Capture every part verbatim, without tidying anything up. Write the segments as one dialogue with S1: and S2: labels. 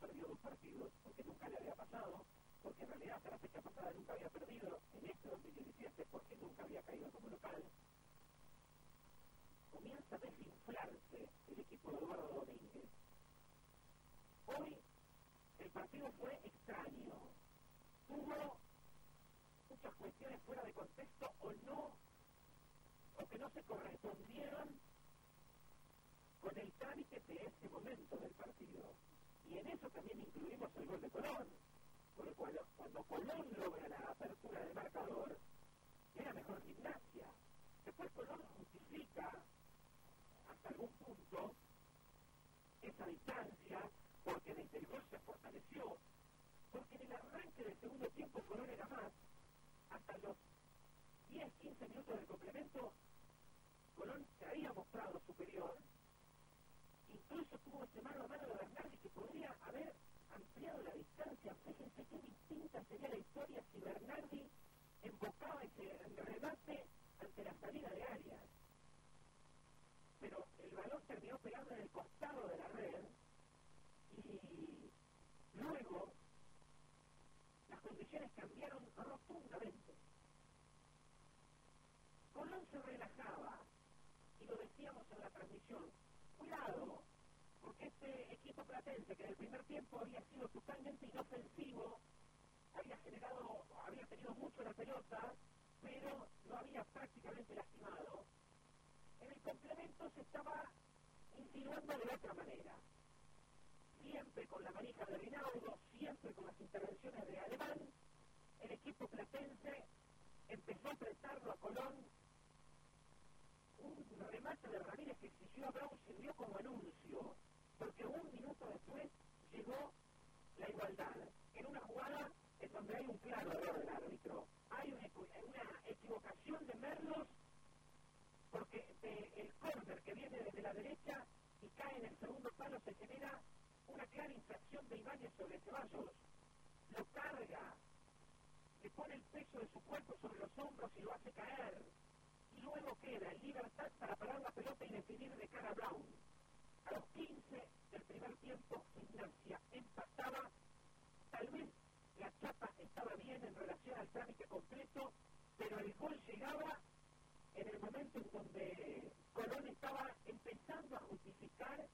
S1: perdió dos partidos, porque nunca le había pasado, porque en realidad hasta la fecha pasada nunca había perdido, en este dos mil diecisiete porque nunca había caído como local, comienza a desinflarse el equipo de Eduardo Domínguez. Hoy el partido fue extraño, tuvo muchas cuestiones fuera de contexto o no, o que no se correspondieron con el trámite de ese momento del partido. Y en eso también incluimos el gol de Colón, por el cual cuando Colón logra la apertura del marcador, era mejor Gimnasia. Después Colón justifica hasta algún punto esa distancia, porque desde el gol se fortaleció, porque en el arranque del segundo tiempo Colón era más. Hasta los diez a quince minutos del complemento, Colón se había mostrado superior. Incluso tuvo ese mano a mano de Bernardi que podría haber ampliado la distancia. Fíjense qué distinta sería la historia si Bernardi embocaba ese remate ante la salida de Arias. Pero el balón terminó pegando en el costado de la red y luego las condiciones cambiaron rotundamente. Colón se relajaba y lo decíamos en la transmisión. Cuidado, porque este equipo platense, que en el primer tiempo había sido totalmente inofensivo, había generado, había tenido mucho la pelota, pero no había prácticamente lastimado, en el complemento se estaba insinuando de otra manera. Siempre con la manija de Rinaldo, siempre con las intervenciones de Alemán, el equipo platense empezó a apretarlo a Colón. Un remate de Ramírez que exigió a Brown sirvió como anuncio, porque un minuto después llegó la igualdad, en una jugada en donde hay un claro error del árbitro. Hay una, una equivocación de Merlos, porque de el córner que viene desde la derecha y cae en el segundo palo se genera una clara infracción de Ibáñez sobre Ceballos. Lo carga, le pone el peso de su cuerpo sobre los hombros y lo hace caer. Y luego queda en libertad para parar la pelota y definir de cara a Brown. A los quince del primer tiempo, Gimnasia empataba. Tal vez la chapa estaba bien en relación al trámite completo, pero el gol llegaba en el momento en donde Colón estaba empezando a justificar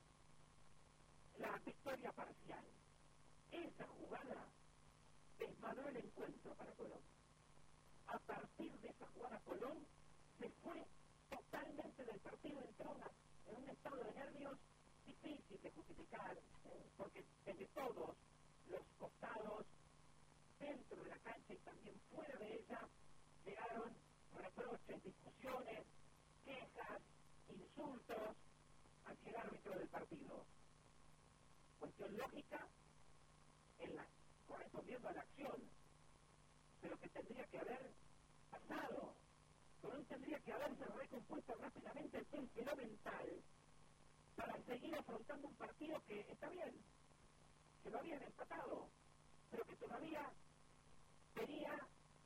S1: la victoria parcial. Esa jugada desmadró el encuentro para Colón. A partir de esa jugada, Colón se fue totalmente del partido, entró en un estado de nervios difícil de justificar, eh, porque desde todos los costados, dentro de la cancha y también fuera de ella, llegaron reproches, discusiones, quejas, insultos hacia el árbitro del partido. Cuestión lógica, en la, correspondiendo a la acción, pero que tendría que haber pasado. Colón tendría que haberse recompuesto rápidamente el tempo mental para seguir afrontando un partido que está bien, que lo habían empatado, pero que todavía tenía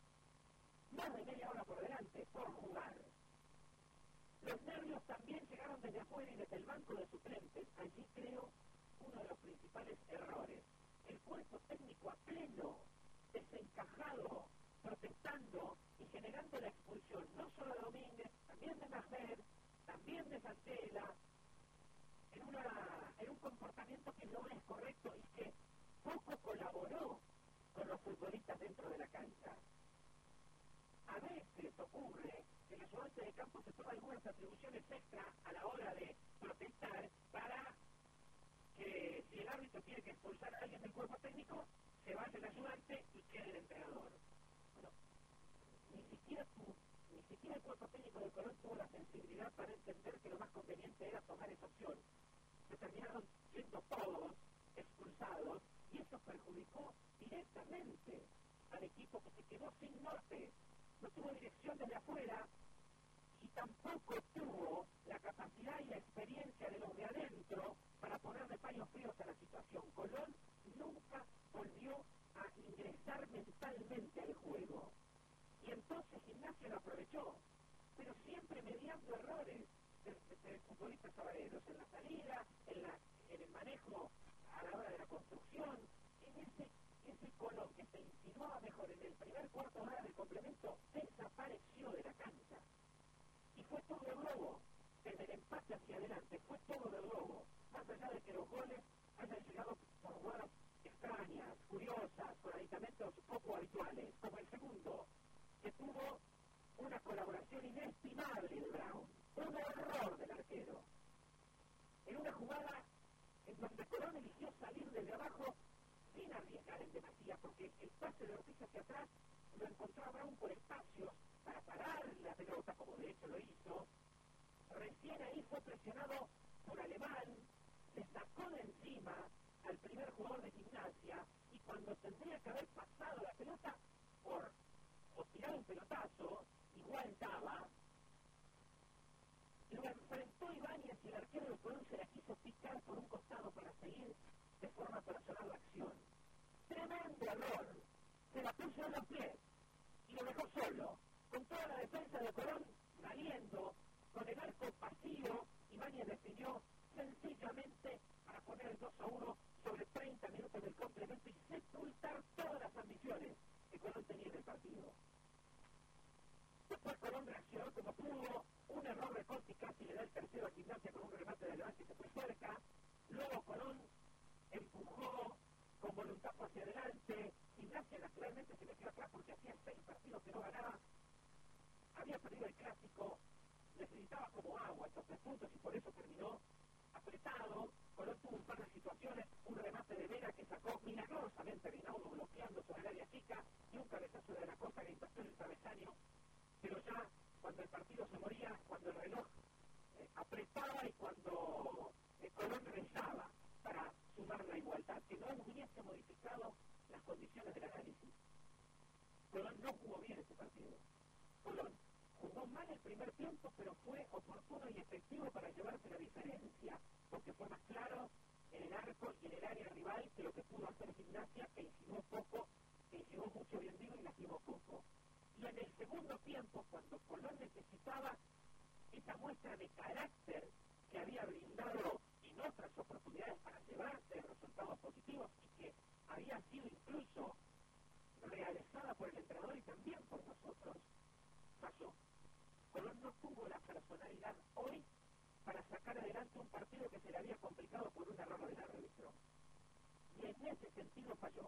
S1: más de media hora por delante por jugar. Los nervios también llegaron desde afuera y desde el banco de suplentes. Allí creo uno de los principales errores. El cuerpo técnico a pleno, desencajado, protestando y generando la expulsión, no solo de Domínguez, también de Maher, también de Santela, en, una, en un comportamiento que no es correcto y que poco colaboró con los futbolistas dentro de la cancha. A veces ocurre que el ayudante de campo se toma algunas atribuciones extra a la hora de protestar para que si el árbitro tiene que expulsar a alguien del cuerpo técnico, se vaya el ayudante y quede el entrenador. Bueno, ni siquiera, tu, ni siquiera el cuerpo técnico de Colón tuvo la sensibilidad para entender que lo más conveniente era tomar esa opción. Se terminaron siendo todos expulsados y eso perjudicó directamente al equipo que se quedó sin norte. No tuvo dirección desde afuera y tampoco tuvo la capacidad y la experiencia de los de adentro para ponerle paños fríos a la situación. Colón nunca volvió a ingresar mentalmente al juego. Y entonces Gimnasia lo aprovechó, pero siempre mediando errores de, de, de futbolistas sabareros en la salida, en, la, en el manejo a la hora de la construcción construcción, en ese, ese Colón que se insinuaba mejor en el primer cuarto de hora del complemento, desapareció de la cancha. Y fue todo el globo, desde el empate hacia adelante, fue todo del globo. Más allá de que los goles hayan llegado por jugadas extrañas, curiosas, con aditamentos poco habituales, como el segundo, que tuvo una colaboración inestimable de Brown, un error del arquero. En una jugada en donde Colón eligió salir desde abajo sin arriesgar en demasía, porque el pase de Ortiz hacia atrás lo encontró a Brown por espacios para parar la pelota, como de hecho lo hizo. Recién ahí fue presionado por Alemán, le sacó de encima al primer jugador de Gimnasia, y cuando tendría que haber pasado la pelota por o tirar un pelotazo, igual daba, lo enfrentó Ibáñez y el arquero de Colón se la quiso picar por un costado para seguir de forma personal la acción. Tremendo error, se la puso en los pies y lo dejó solo, con toda la defensa de Colón saliendo, con el arco vacío. Ibáñez definió sencillamente para poner el dos a uno sobre treinta minutos del complemento y sepultar todas las ambiciones que Colón tenía en el partido. Después Colón reaccionó como pudo, un error de Conti casi le da el tercero a Gimnasia con un remate de Levante que fue cerca. Luego Colón empujó con voluntad hacia adelante. Gimnasia naturalmente se metió atrás porque hacía seis partidos que no ganaba. Había perdido el clásico, necesitaba como agua estos tres puntos y por eso terminó apretado. Colón tuvo un par de situaciones, un remate de Vera que sacó milagrosamente Reinaudo bloqueando sobre el área chica y un cabezazo de la Costa que impactó en el travesaño. Pero ya cuando el partido se moría, cuando el reloj eh, apretaba y cuando eh, Colón rezaba para sumar la igualdad, que no hubiese modificado las condiciones del análisis. Colón no jugó bien este partido. Colón jugó mal el primer tiempo, pero fue oportuno y efectivo para llevarse la diferencia, porque fue más claro en el arco y en el área rival que lo que pudo hacer Gimnasia, que insinuó poco, que insinuó mucho, bien digo, y lastimó poco. Y en el segundo tiempo, cuando Colón necesitaba esa muestra de carácter que había brindado en otras oportunidades para llevarse resultados positivos y que había sido incluso realizada por el entrenador y también por nosotros, pasó. Colón no tuvo la personalidad hoy para sacar adelante un partido que se le había complicado por un error del árbitro. Y en ese sentido falló.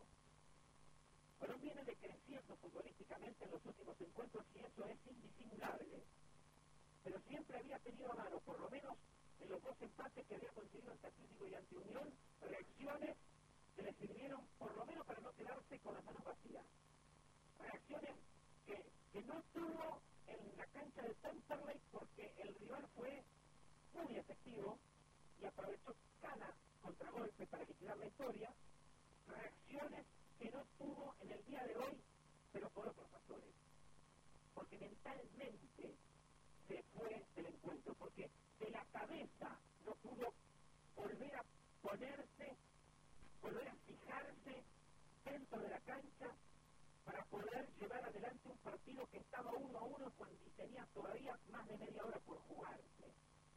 S1: Colón viene decreciendo futbolísticamente en los últimos encuentros y eso es indisimulable. Pero siempre había tenido a mano, por lo menos en los dos empates que había conseguido ante Atlético y ante Unión, reacciones que le sirvieron por lo menos para no quedarse con las manos vacías. Reacciones que, que no tuvo en la cancha de Temperley porque el rival fue muy efectivo y aprovechó cada contragolpe para liquidar la historia. Reacciones que no tuvo en el día de hoy, pero por otros factores. Porque mentalmente se fue del encuentro, porque de la cabeza no pudo volver a ponerse, volver a fijarse dentro de la cancha para poder llevar adelante un partido que estaba uno a uno cuando tenía todavía más de media hora por jugarse.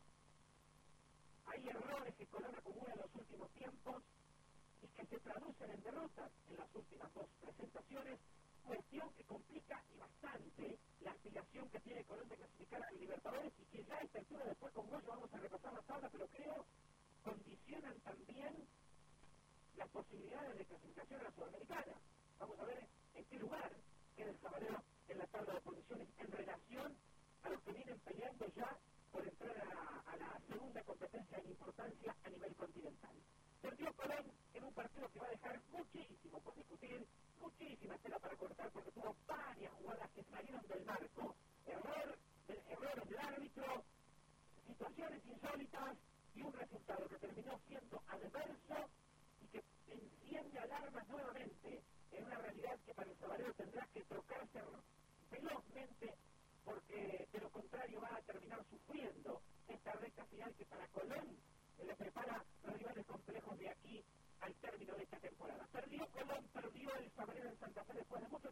S1: Hay errores que Colón acumula en los últimos tiempos y que se traducen en derrotas en las últimas dos presentaciones, cuestión que complica y bastante la aspiración que tiene Colón de clasificar a Libertadores y que ya a esta altura después con Goyo vamos a repasar la tabla, pero creo condicionan también las posibilidades de clasificación a la Sudamericana. Vamos a ver en qué lugar queda el Sabalero en la tabla de posiciones en relación a los que vienen peleando ya por entrar a, a la segunda competencia en importancia a nivel continental. Perdió Colón en un partido que va a dejar muchísimo por discutir, muchísima tela para cortar, porque tuvo varias jugadas que salieron del marco, error, del, errores del árbitro, situaciones insólitas y un resultado que terminó siendo adverso y que enciende alarmas nuevamente en una realidad que para el Sabalero tendrá que trocarse velozmente, porque de lo contrario va a terminar sufriendo esta recta final que para Colón le prepara rivales complejos de aquí al término de esta temporada. Perdió Colón, perdió el Sabalero en Santa Fe después de mucho